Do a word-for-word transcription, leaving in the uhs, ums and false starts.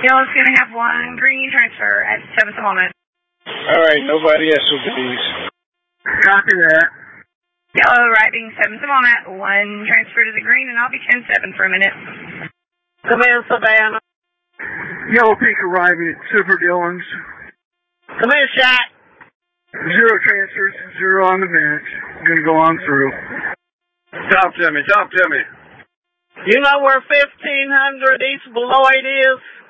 Yellow's going to have one green transfer at seventh moment. All right, nobody S O Bs. Copy that. Yellow arriving seventh moment, one transfer to the green, and I'll be ten seven for a minute. Command Savannah. Yellow Pink arriving at Silver Dillons. Command Shot. Zero transfers, zero on the bench. I'm going to go on through. Talk to me, talk to me. You know where fifteen hundred East Beloit is?